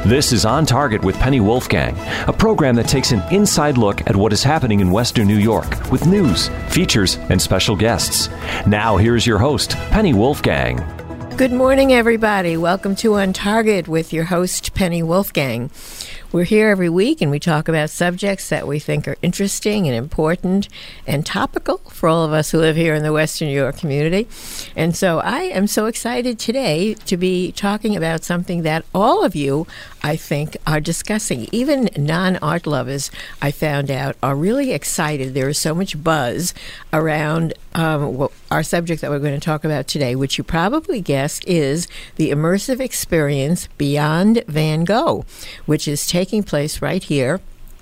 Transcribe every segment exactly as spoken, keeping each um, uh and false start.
This is On Target with Penny Wolfgang, a program that takes an inside look at what is happening in Western New York with news, features, and special guests. Now, here's your host, Penny Wolfgang. Good morning, everybody. Welcome to On Target with your host, Penny Wolfgang. We're here every week and we talk about subjects that we think are interesting and important and topical for all of us who live here in the Western New York community. And so I am so excited today to be talking about something that all of you, I think, are discussing. Even non-art lovers, I found out, are really excited. There is so much buzz around um, our subject that we're going to talk about today, which you probably guessed is the immersive experience Beyond Van Gogh, which is taking place right here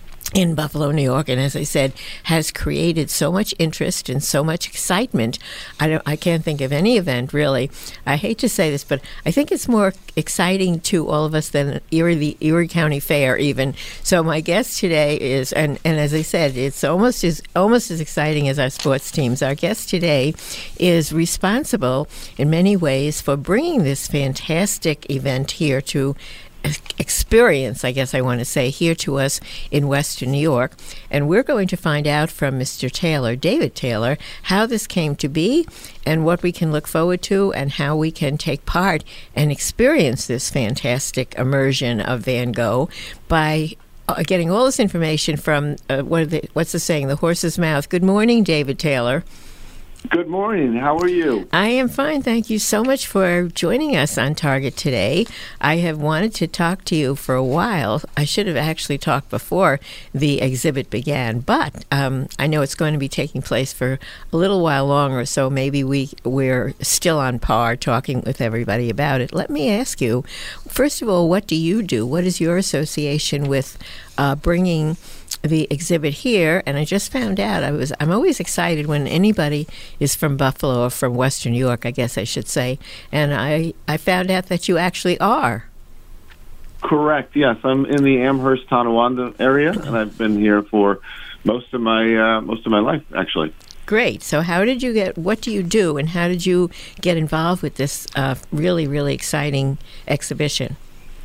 in Buffalo, New York, and as I said, has created so much interest and so much excitement. I don't, I can't think of any event, really. I hate to say this, but I think it's more exciting to all of us than Erie, the Erie County Fair, even. So my guest today is, and, and as I said, it's almost as almost as exciting as our sports teams. Our guest today is responsible in many ways for bringing this fantastic event here to experience, I guess I want to say, here to us in Western New York. And we're going to find out from Mister Taylor, David Taylor, how this came to be and what we can look forward to and how we can take part and experience this fantastic immersion of Van Gogh by uh, getting all this information from, uh, what are the, what's the saying, the horse's mouth. Good morning, David Taylor. Good morning. How are you? I am fine. Thank you so much for joining us on Target today. I have wanted to talk to you for a while. I should have actually talked before the exhibit began, but um, I know it's going to be taking place for a little while longer, so maybe we, we're still on par talking with everybody about it. Let me ask you, first of all, what do you do? What is your association with uh, bringing the exhibit here? And I just found out, I was, I'm always excited when anybody is from Buffalo or from Western New York, I guess I should say. And I, I found out that you actually are. Correct, yes. I'm in the Amherst, Tonawanda area, and I've been here for most of my uh, most of my life, actually. Great. So how did you get, what do you do, and how did you get involved with this uh, really, really exciting exhibition?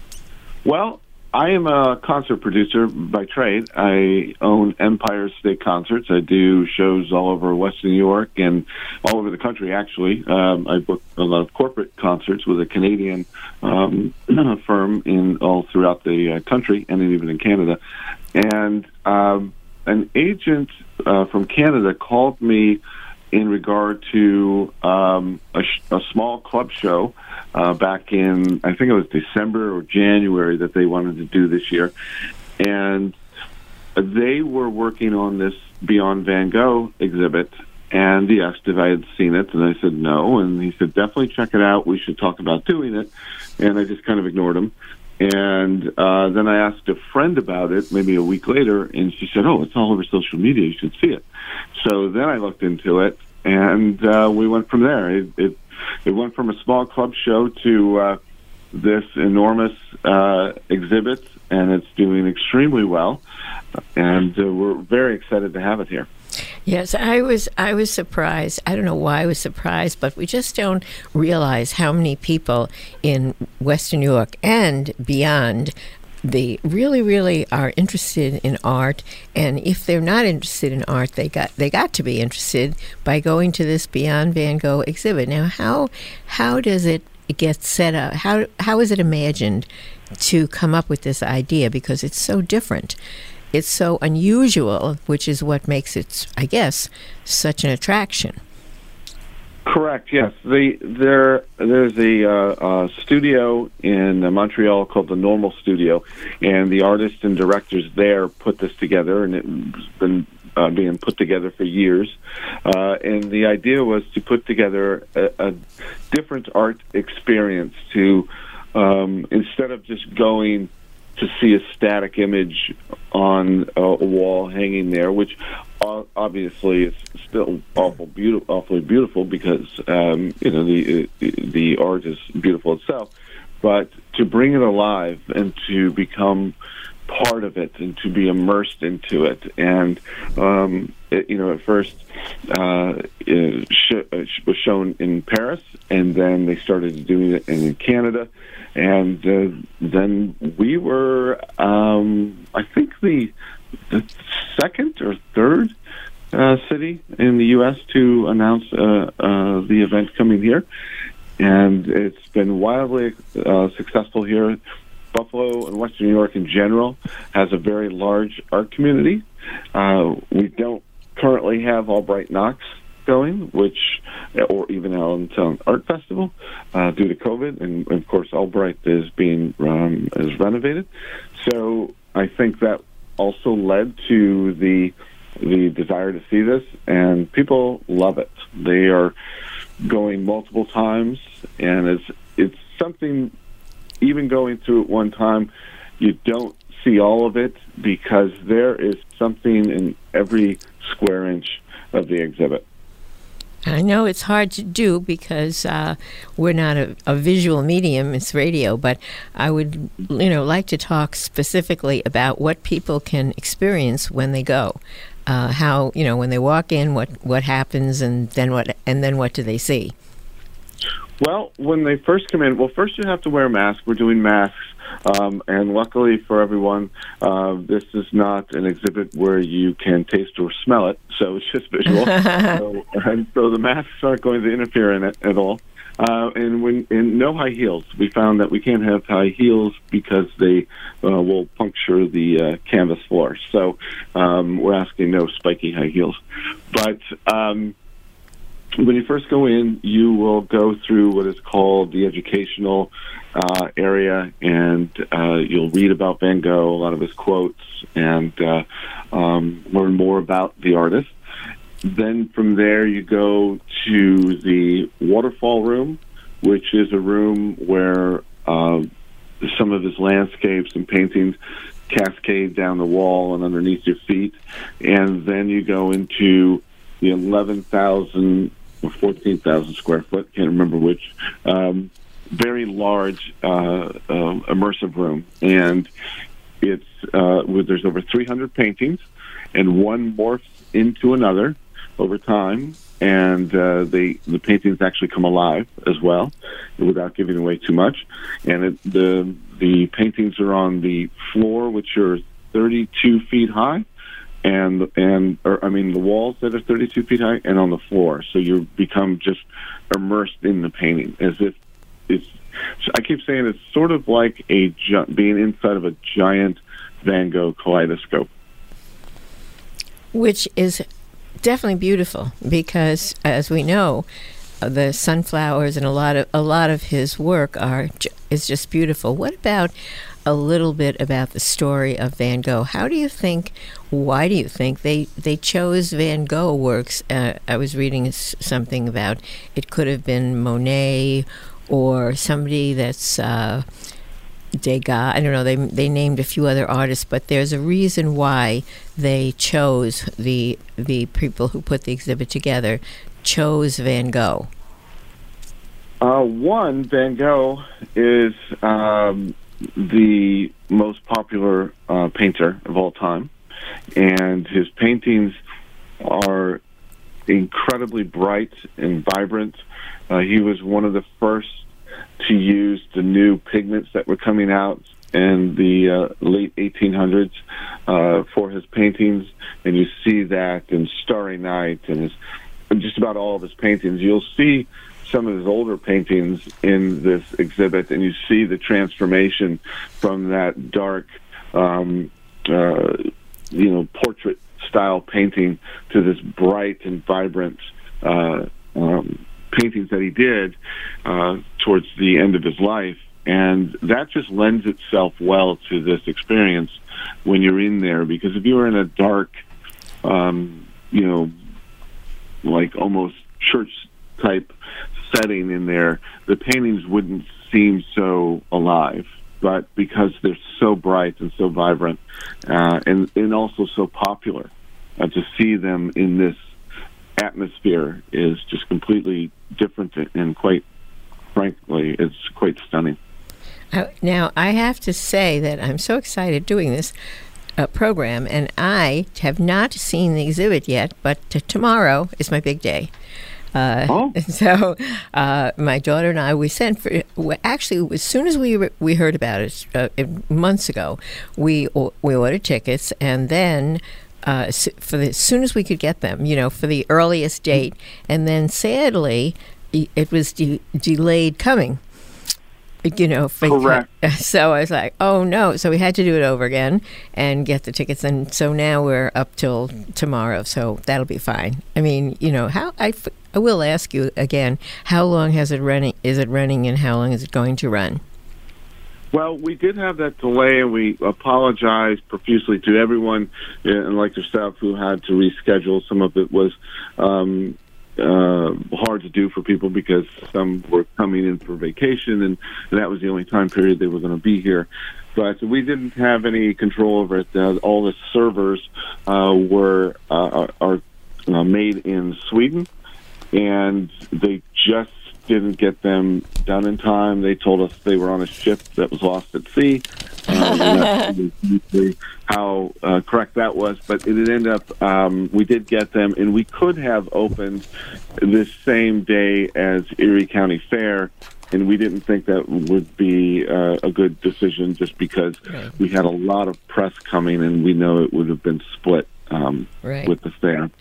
Well, I am a concert producer by trade. I own Empire State Concerts. I do shows all over Western New York and all over the country, actually. Um, I book a lot of corporate concerts with a Canadian um, firm in all throughout the uh, country and even in Canada. And um, an agent uh, from Canada called me in regard to um, a, sh- a small club show uh, back in, I think it was December or January, that they wanted to do this year. And they were working on this Beyond Van Gogh exhibit, and he asked if I had seen it, and I said no, and he said, definitely check it out, we should talk about doing it. And I just kind of ignored him. And uh, then I asked a friend about it maybe a week later, and she said, oh, it's all over social media, you should see it. So then I looked into it, and uh, we went from there. It, it it went from a small club show to uh, this enormous uh, exhibit, and it's doing extremely well. And uh, we're very excited to have it here. Yes, I was I was surprised. I don't know why I was surprised, but we just don't realize how many people in Western New York and beyond they really, really are interested in art, and if they're not interested in art, they got they got to be interested by going to this Beyond Van Gogh exhibit. Now, how how does it get set up? How how is it imagined to come up with this idea? Because it's so different, it's so unusual, which is what makes it, I guess, such an attraction. Correct. Yes, the there there's a uh, uh, studio in uh, Montreal called the Normal Studio, and the artists and directors there put this together, and it's been uh, being put together for years. Uh, and the idea was to put together a, a different art experience. To um, instead of just going to see a static image on a, a wall hanging there, which obviously is still awful beautiful, awfully beautiful because um, you know the the art is beautiful itself. But to bring it alive and to become part of it and to be immersed into it. And um, it, you know, at first uh, it sh- was shown in Paris, and then they started doing it in Canada, and uh, then we were, um, I think, the, the second or third uh, city in the U S to announce uh, uh, the event coming here, and it's been wildly uh, successful here. Buffalo and Western New York in general has a very large art community. Uh, we don't currently have Albright Knox going, which, or even Allentown Art Festival, uh, due to COVID, and of course Albright is being um, is renovated. So I think that also led to the the desire to see this, and people love it. They are going multiple times, and it's it's something. Even going through it one time, you don't see all of it because there is something in every square inch of the exhibit. I know it's hard to do because uh, we're not a, a visual medium, it's radio, but I would, you know, like to talk specifically about what people can experience when they go. Uh, how, you know, when they walk in, what, what happens, and then what, and then what do they see? Well, when they first come in, well, first you have to wear a mask. We're doing masks, um, and luckily for everyone, uh, this is not an exhibit where you can taste or smell it, so it's just visual. so, and so the masks aren't going to interfere in it at all. Uh, and when and no high heels. We found that we can't have high heels because they uh, will puncture the uh, canvas floor. So um, we're asking no spiky high heels. But um, when you first go in, you will go through what is called the educational uh, area, and uh, you'll read about Van Gogh, a lot of his quotes, and uh, um, learn more about the artist. Then from there, you go to the waterfall room, which is a room where uh, some of his landscapes and paintings cascade down the wall and underneath your feet. And then you go into the eleven thousand or fourteen thousand square foot, can't remember which, um, very large uh, uh, immersive room. And it's uh, where there's over three hundred paintings, and one morphs into another over time, and uh, they the paintings actually come alive as well, without giving away too much. And it, the the paintings are on the floor, which are thirty-two feet high, and and or, I mean the walls that are thirty-two feet high, and on the floor. So you become just immersed in the painting, as if it's. I keep saying it's sort of like a being inside of a giant Van Gogh kaleidoscope, which is definitely beautiful because, as we know, the sunflowers and a lot of a lot of his work are is just beautiful. What about a little bit about the story of Van Gogh? How do you think? Why do you think they they chose Van Gogh works? Uh, I was reading something about it could have been Monet or somebody that's. Uh, Degas, I don't know, they they named a few other artists, but there's a reason why they chose, the the people who put the exhibit together, chose Van Gogh. Uh, one, Van Gogh is um, the most popular uh, painter of all time, and his paintings are incredibly bright and vibrant. Uh, he was one of the first to use the new pigments that were coming out in the uh, late eighteen hundreds uh, for his paintings, and you see that in Starry Night and his, just about all of his paintings. You'll see some of his older paintings in this exhibit, and you see the transformation from that dark, um, uh, you know, portrait-style painting to this bright and vibrant uh, um paintings that he did uh, towards the end of his life. And that just lends itself well to this experience when you're in there, because if you were in a dark, um, you know, like almost church-type setting in there, the paintings wouldn't seem so alive. But because they're so bright and so vibrant, uh, and, and also so popular, uh, to see them in this atmosphere is just completely different, and quite frankly, it's quite stunning. Uh, now, I have to say that I'm so excited doing this uh, program, and I have not seen the exhibit yet, but t- tomorrow is my big day. Uh, oh. So uh, my daughter and I, we sent for, actually, as soon as we re- we heard about it uh, months ago, we we ordered tickets, and then uh, for the, as soon as we could get them, you know, for the earliest date, and then sadly, it was de- delayed coming. You know, for, correct. So I was like, oh no. So we had to do it over again and get the tickets. And so now we're up till tomorrow. So that'll be fine. I mean, you know, how I, I will ask you again, how long has it running? Is it running and how long is it going to run? Well, we did have that delay, and we apologize profusely to everyone, and like yourself, who had to reschedule. Some of it was um, uh, hard to do for people because some were coming in for vacation, and, and that was the only time period they were going to be here. But we didn't have any control over it. Uh, all the servers uh, were uh, are uh, made in Sweden, and they just didn't get them done in time. They told us they were on a ship that was lost at sea. Uh, that's how uh, correct that was, but it ended up, um, we did get them, and we could have opened this same day as Erie County Fair, and we didn't think that would be uh, a good decision just because right. we had a lot of press coming, and we know it would have been split um, right. with the fair.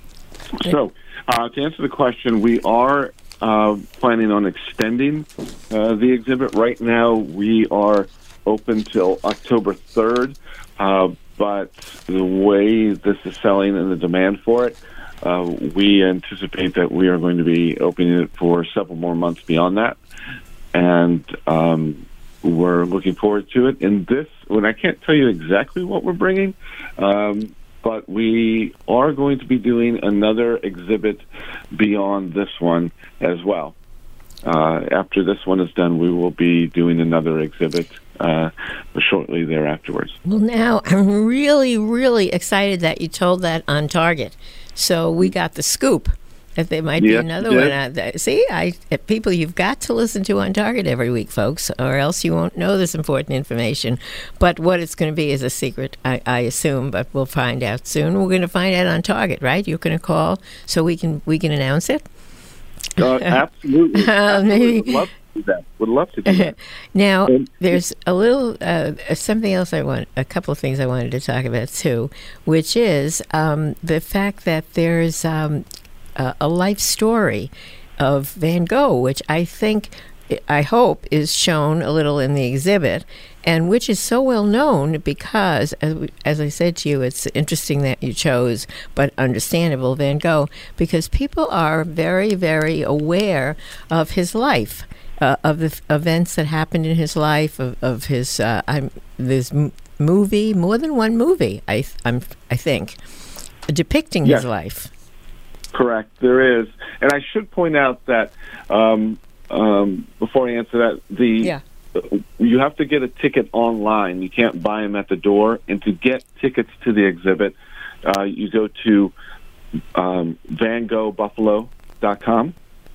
So, uh, to answer the question, we are Uh, planning on extending uh, the exhibit. Right now, we are open till October third, uh, but the way this is selling and the demand for it, uh, we anticipate that we are going to be opening it for several more months beyond that, and um, we're looking forward to it. And this, when I can't tell you exactly what we're bringing, um, but we are going to be doing another exhibit beyond this one as well. Uh, after this one is done, we will be doing another exhibit uh, shortly thereafterwards. Well, now I'm really, really excited that you told that on Target. So we got the scoop that there might be yes, another yes. one out there. See, I people you've got to listen to on Target every week, folks, or else you won't know this important information. But what it's going to be is a secret, I, I assume, but we'll find out soon. We're going to find out on Target, right? You're going to call so we can we can announce it? Uh, absolutely. uh, absolutely. Maybe. Would love to do that. Would love to do that. Now, there's a little, uh, something else I want, a couple of things I wanted to talk about too, which is um, the fact that there's um, a, a life story of Van Gogh, which I think, I hope, is shown a little in the exhibit, and which is so well known because, as, we, as I said to you, it's interesting that you chose, but understandable, Van Gogh, because people are very, very aware of his life, uh, of the f- events that happened in his life, of, of his, uh, I'm, this m- movie, more than one movie, I, th- I'm, I think, depicting yes. his life. Correct, there is. And I should point out that, um, um, before I answer that, the yeah. you have to get a ticket online. You can't buy them at the door. And to get tickets to the exhibit, uh, you go to um, van gogh buffalo dot com,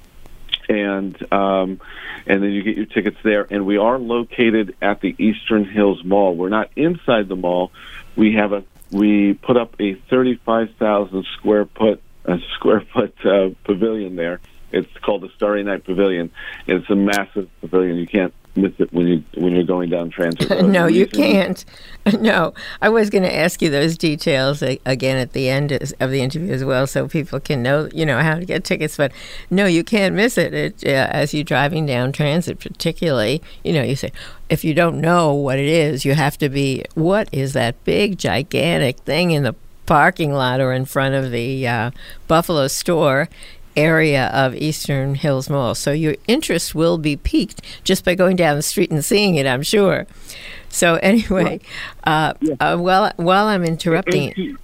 and um, and then you get your tickets there. And we are located at the Eastern Hills Mall. We're not inside the mall. We have a we put up a thirty-five thousand square foot a square foot uh, pavilion there. It's called the Starry Night Pavilion. It's a massive pavilion. You can't miss it when you when you're going down Transit Road. No, you can't. No, I was going to ask you those details again at the end of the interview as well, so people can know, you know, how to get tickets. But no, you can't miss it. It uh, as you're driving down Transit, particularly. You know, you say if you don't know what it is, you have to be. What is that big, gigantic thing in the parking lot or in front of the uh, Buffalo store area of Eastern Hills Mall? So your interest will be piqued just by going down the street and seeing it, I'm sure. So anyway, uh, yeah. uh, while while I'm interrupting, and to,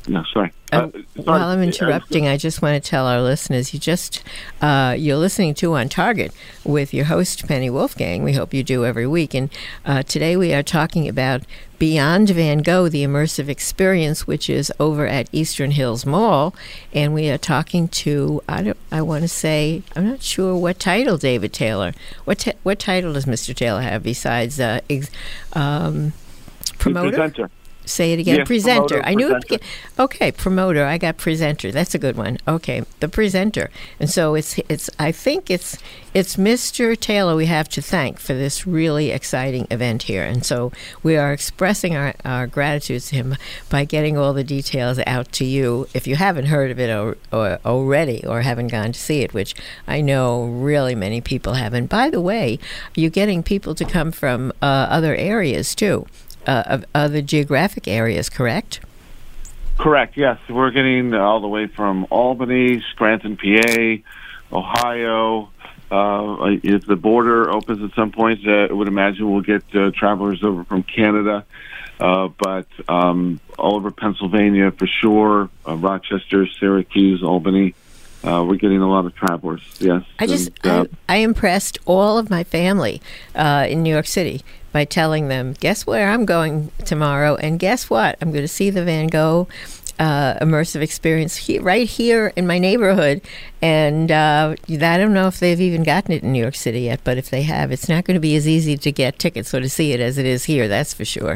No, sorry. Uh, Uh, sorry. While I'm interrupting, I just want to tell our listeners, you just, uh, you're listening to On Target with your host, Penny Wolfgang. We hope you do every week. And uh, today we are talking about Beyond Van Gogh, the immersive experience, which is over at Eastern Hills Mall. And we are talking to, I don't, I want to say, I'm not sure what title, David Taylor. What t- what title does Mister Taylor have besides uh, ex- um, promoter? Presenter. Say it again. Yes, presenter. promoter, I knew presenter. it. Okay, promoter. I got presenter. That's a good one. Okay, the presenter. And so it's it's. I think it's it's Mister Taylor we have to thank for this really exciting event here. And so we are expressing our, our gratitude to him by getting all the details out to you. If you haven't heard of it or, or already or haven't gone to see it, which I know really many people haven't. By the way, you're getting people to come from uh, other areas too. Uh, of other geographic areas, correct? Correct, yes. We're getting all the way from Albany, Scranton, P A, Ohio. Uh, if the border opens at some point, uh, I would imagine we'll get uh, travelers over from Canada. Uh, but um, all over Pennsylvania for sure, uh, Rochester, Syracuse, Albany. Uh, we're getting a lot of travelers, yes. I just, and, uh, I, I impressed all of my family uh, in New York City by telling them, guess where I'm going tomorrow, and guess what? I'm going to see the Van Gogh uh, immersive experience he, right here in my neighborhood. And uh, I don't know if they've even gotten it in New York City yet, but if they have, it's not going to be as easy to get tickets or to see it as it is here, that's for sure.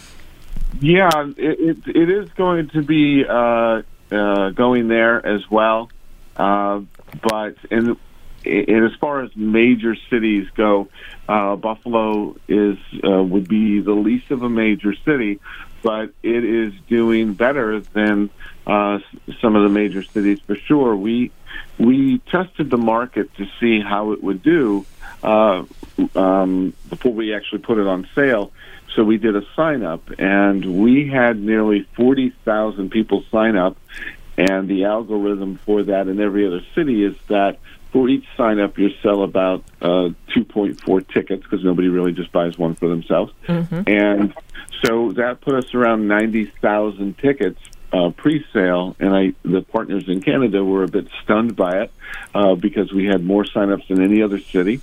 Yeah, it, it, it is going to be uh, uh, going there as well. Uh, but in, in as far as major cities go, uh, Buffalo is uh, would be the least of a major city, but it is doing better than uh, some of the major cities for sure. We we tested the market to see how it would do uh, um, before we actually put it on sale. So we did a sign up, and we had nearly forty thousand people sign up. And the algorithm for that in every other city is that for each sign-up, you sell about uh, two point four tickets, because nobody really just buys one for themselves. Mm-hmm. And so that put us around ninety thousand tickets uh, pre-sale, and I, the partners in Canada were a bit stunned by it uh, because we had more sign-ups than any other city.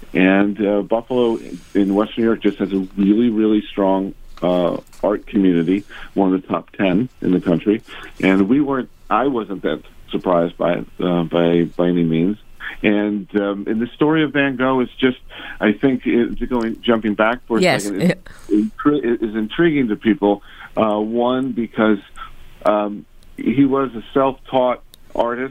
And uh, Buffalo in Western New York just has a really, really strong uh, art community, one of the top ten in the country. And we weren't I wasn't that surprised by it uh, by by any means. And um, and the story of Van Gogh is just, I think, it, going jumping back for a yes. second, is, intri- is intriguing to people. Uh, one, because um, he was a self-taught artist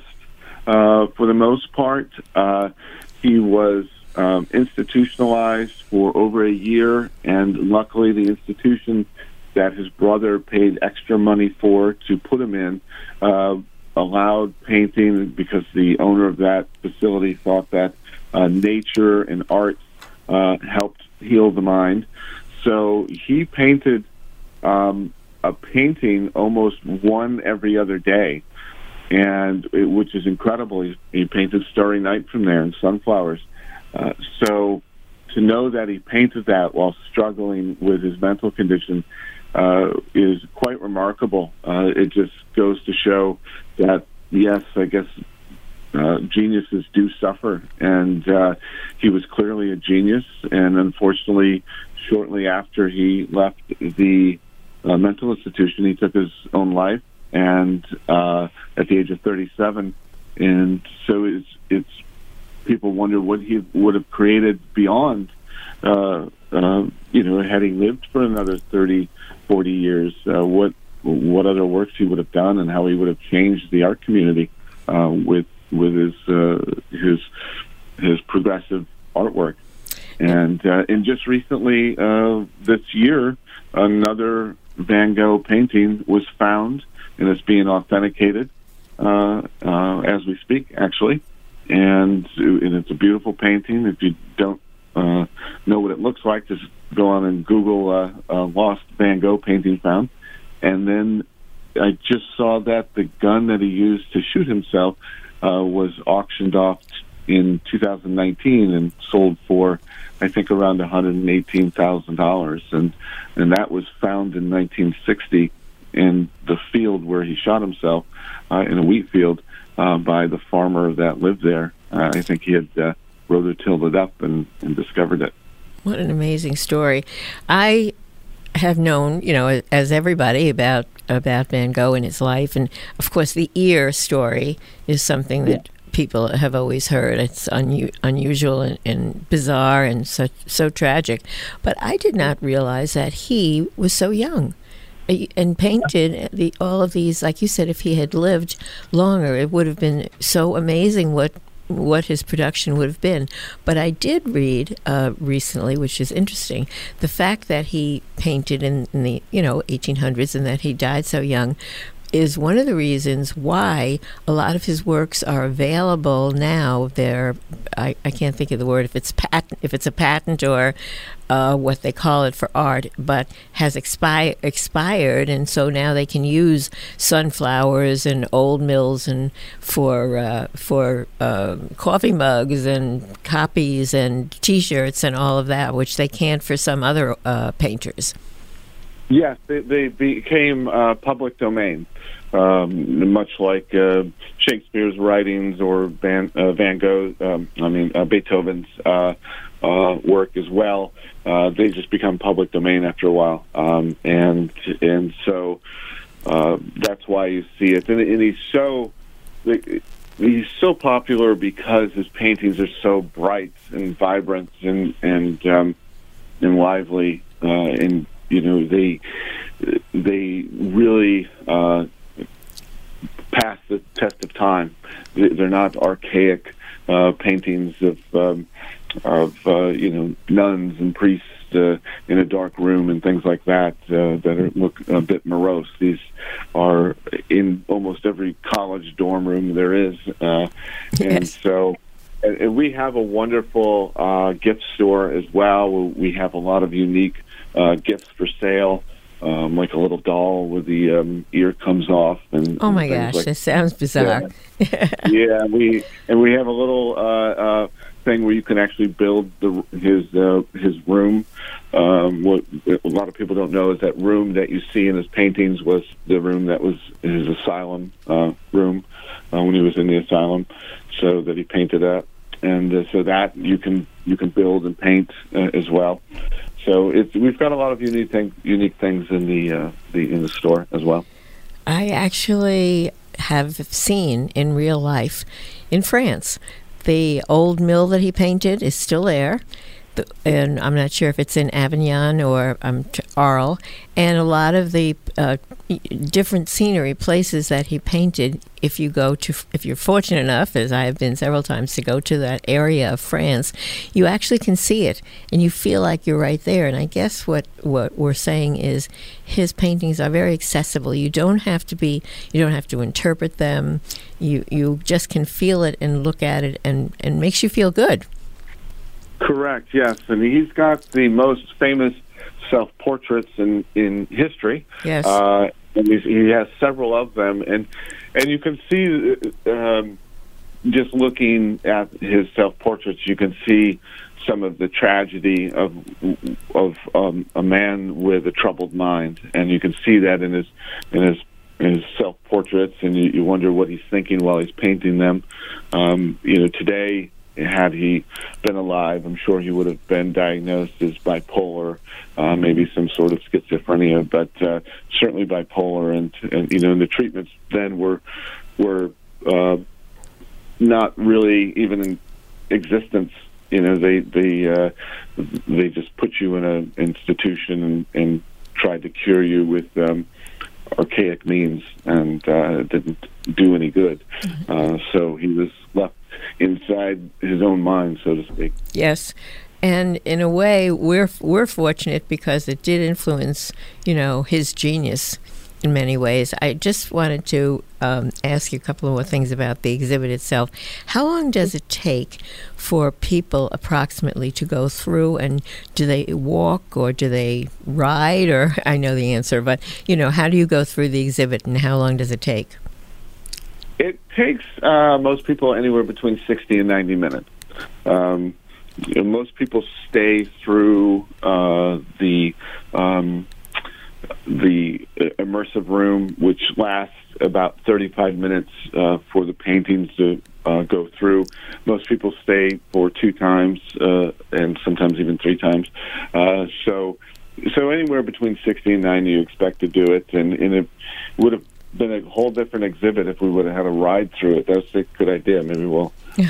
uh, for the most part. Uh, he was um, institutionalized for over a year, and luckily the institution that his brother paid extra money for to put him in uh, allowed painting, because the owner of that facility thought that uh, nature and art uh, helped heal the mind. So he painted um, a painting almost one every other day, and it, which is incredible. He, he painted Starry Night from there and sunflowers. Uh, so to know that he painted that while struggling with his mental condition Uh, is quite remarkable. Uh, it just goes to show that, yes, I guess uh, geniuses do suffer, and uh, he was clearly a genius, and unfortunately, shortly after he left the uh, mental institution, he took his own life, and uh, at the age of thirty-seven, and so it's, it's people wonder what he would have created beyond, uh, uh, you know, had he lived for another thirty, forty years, uh, what what other works he would have done, and how he would have changed the art community uh, with with his uh, his his progressive artwork. And uh, and just recently, uh, this year, another Van Gogh painting was found, and it's being authenticated uh, uh, as we speak, actually. And, and it's a beautiful painting. If you don't uh, know what it looks like, just go on and Google uh, uh, Lost Van Gogh painting found. And then I just saw that the gun that he used to shoot himself uh, was auctioned off in two thousand nineteen and sold for, I think, around one hundred eighteen thousand dollars. And, and that was found in nineteen sixty. in the field where he shot himself, uh, in a wheat field, uh, by the farmer that lived there. Uh, I think he had uh, rototilled it up and, and discovered it. What an amazing story. I have known, you know, as everybody, about about Van Gogh and his life. And, of course, the ear story is something that people have always heard. It's un- unusual and, and bizarre and so, so tragic. But I did not realize that he was so young and painted the all of these. Like you said, if he had lived longer, it would have been so amazing what what his production would have been. But I did read uh, recently, which is interesting, the fact that he painted in, in the you know eighteen hundreds and that he died so young is one of the reasons why a lot of his works are available now. They're I, I can't think of the word if it's patent if it's a patent or uh, what they call it for art, but has expi- expired, and so now they can use sunflowers and old mills and for uh, for uh, coffee mugs and copies and T-shirts and all of that, which they can't for some other uh, painters. Yes, they, they became uh, public domain, um, much like uh, Shakespeare's writings or Van, uh, Van Gogh, um, I mean, uh, Beethoven's uh, uh, work as well. Uh, they just become public domain after a while. Um, and and so uh, that's why you see it. And, and he's so he's so popular because his paintings are so bright and vibrant and, and, um, and lively uh, and You know, they they really uh, pass the test of time. They're not archaic uh, paintings of um, of uh, you know nuns and priests uh, in a dark room and things like that uh, that are, look a bit morose. These are in almost every college dorm room there is, uh, yes. and so. And we have a wonderful uh, gift store as well. We have a lot of unique uh, gifts for sale, um, like a little doll where the um, ear comes off. And oh my and gosh, like, this sounds bizarre. Yeah, yeah we and we have a little uh, uh, thing where you can actually build the, his uh, his room. Um, what a lot of people don't know is that room that you see in his paintings was the room that was his asylum uh, room uh, when he was in the asylum. So that he painted that, and uh, so that you can you can build and paint uh, as well. So it's we've got a lot of unique thing, unique things in the uh, the in the store as well. I actually have seen in real life in France the old mill that he painted is still there. And I'm not sure if it's in Avignon or um, Arles, and a lot of the uh, different scenery places that he painted. If you go to, if you're fortunate enough, as I have been several times, to go to that area of France, you actually can see it, and you feel like you're right there. And I guess what what we're saying is his paintings are very accessible. You don't have to be, you don't have to interpret them. You you just can feel it and look at it, and and makes you feel good. Correct, yes. And he's got the most famous self-portraits in, in history. Yes. Uh, and he's, he has several of them. And and you can see, um, just looking at his self-portraits, you can see some of the tragedy of of um, a man with a troubled mind. And you can see that in his in his, in his self-portraits, and you, you wonder what he's thinking while he's painting them. Um, you know, today, had he been alive, I'm sure he would have been diagnosed as bipolar, uh, maybe some sort of schizophrenia, but uh, certainly bipolar. And, and you know, and the treatments then were were uh, not really even in existence. You know, they they uh, they just put you in an institution and, and tried to cure you with um, archaic means, and uh, it didn't do any good. Mm-hmm. Uh, so he was left inside his own mind, so to speak. Yes, and in a way, we're we're fortunate because it did influence, you know, his genius in many ways. I just wanted to um, ask you a couple of more things about the exhibit itself. How long does it take for people approximately to go through, and do they walk or do they ride? Or I know the answer, but you know, how do you go through the exhibit, and how long does it take? It takes uh, most people anywhere between sixty and ninety minutes. Um, you know, most people stay through uh, the um, the immersive room, which lasts about thirty-five minutes uh, for the paintings to uh, go through. Most people stay for two times uh, and sometimes even three times. Uh, so, so anywhere between sixty and ninety, you expect to do it, and, and it would have been a whole different exhibit if we would have had a ride through it. That's a good idea. Maybe we'll.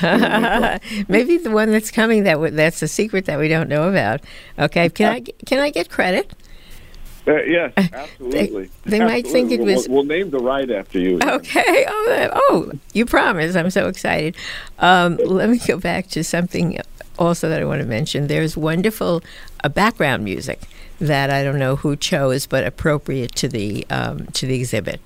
Maybe the one that's coming, that w- that's a secret that we don't know about. Okay, can I can I get credit? Uh, yes, absolutely. They, they might think it was. We'll, we'll name the ride after you. Okay. Oh, oh, you promise. I'm so excited. Um, let me go back to something also that I want to mention. There's wonderful uh, background music that I don't know who chose, but appropriate to the um, to the exhibit.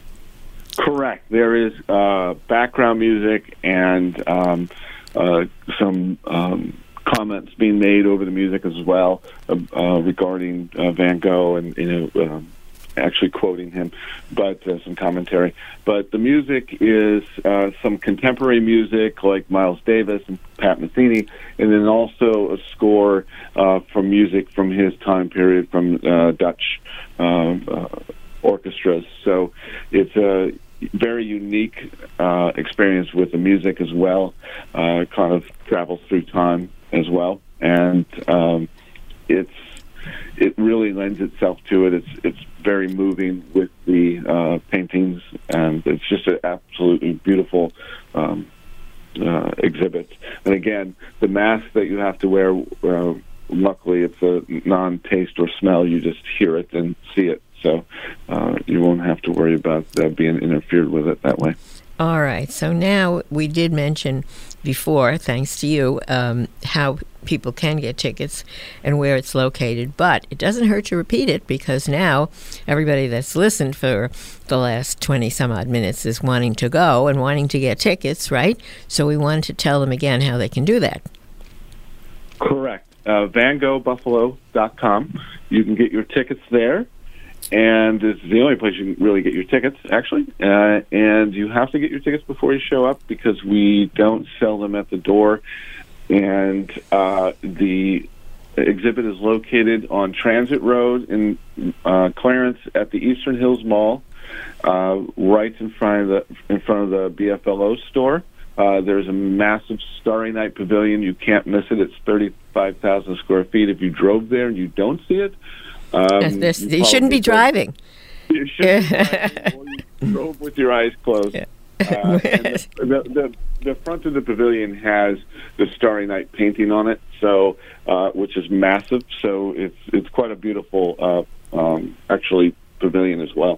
Correct. There is uh, background music and um, uh, some. Um, comments being made over the music as well uh, uh, regarding uh, Van Gogh and, you know, um, actually quoting him, but uh, some commentary. But the music is uh, some contemporary music like Miles Davis and Pat Metheny, and then also a score uh, from music from his time period from uh, Dutch uh, uh, orchestras. So it's a very unique uh, experience with the music as well. Uh, kind of travels through time as well, and um, it's it really lends itself to it. It's it's very moving with the uh, paintings, and it's just an absolutely beautiful um, uh, exhibit. And again, the mask that you have to wear, uh, luckily it's a non-taste or smell. You just hear it and see it, so uh, you won't have to worry about uh, being interfered with it that way. All right. So now we did mention before, thanks to you, um, how people can get tickets and where it's located. But it doesn't hurt to repeat it, because now everybody that's listened for the last twenty some odd minutes is wanting to go and wanting to get tickets, right? So we wanted to tell them again how they can do that. Correct. Uh, Van Gogh Buffalo dot com. You can get your tickets there. And it's the only place you can really get your tickets, actually. Uh, and you have to get your tickets before you show up, because we don't sell them at the door. And uh, the exhibit is located on Transit Road in uh, Clarence at the Eastern Hills Mall, uh, right in front of the in front of the B F L O store. Uh, there's a massive Starry Night Pavilion. You can't miss it. It's thirty-five thousand square feet. If you drove there and you don't see it, Um, this, you, you shouldn't be driving. You shouldn't be driving, or you drove with your eyes closed. Yeah. Uh, and the, the, the, the front of the pavilion has the Starry Night painting on it, so uh, which is massive. So it's it's quite a beautiful, uh, um, actually, pavilion as well.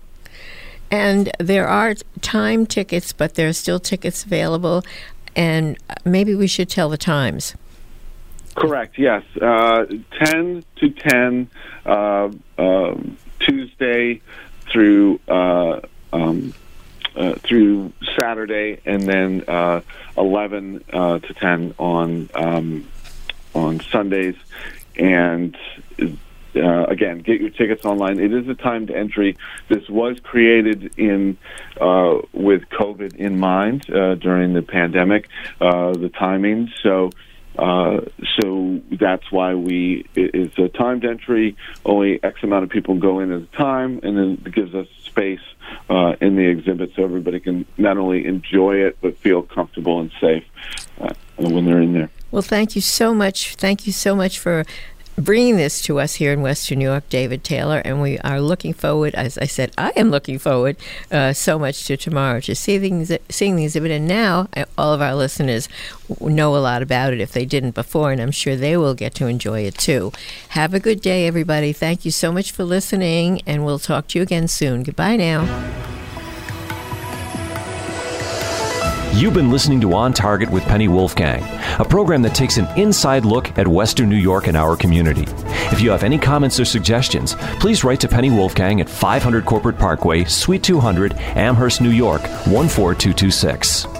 And there are time tickets, but there are still tickets available. And maybe we should tell the times. Correct, yes. Uh, ten to ten, uh, uh, Tuesday through uh, um, uh, through Saturday, and then uh, eleven uh, to ten on um, on Sundays. And uh, again, get your tickets online. It is a timed entry. This was created in uh, with COVID in mind uh, during the pandemic, uh, the timing. So. Uh, so that's why we, it, it's a timed entry, only X amount of people go in at a time, and then it gives us space uh, in the exhibit so everybody can not only enjoy it, but feel comfortable and safe uh, when they're in there. Well, thank you so much. Thank you so much for bringing this to us here in Western New York, David Taylor, and we are looking forward, as I said, I am looking forward uh, so much to tomorrow, to see the, seeing the exhibit. And now all of our listeners know a lot about it if they didn't before, and I'm sure they will get to enjoy it too. Have a good day, everybody. Thank you so much for listening, and we'll talk to you again soon. Goodbye now. You've been listening to On Target with Penny Wolfgang, a program that takes an inside look at Western New York and our community. If you have any comments or suggestions, please write to Penny Wolfgang at five hundred Corporate Parkway, Suite two hundred, Amherst, New York, one four two two six.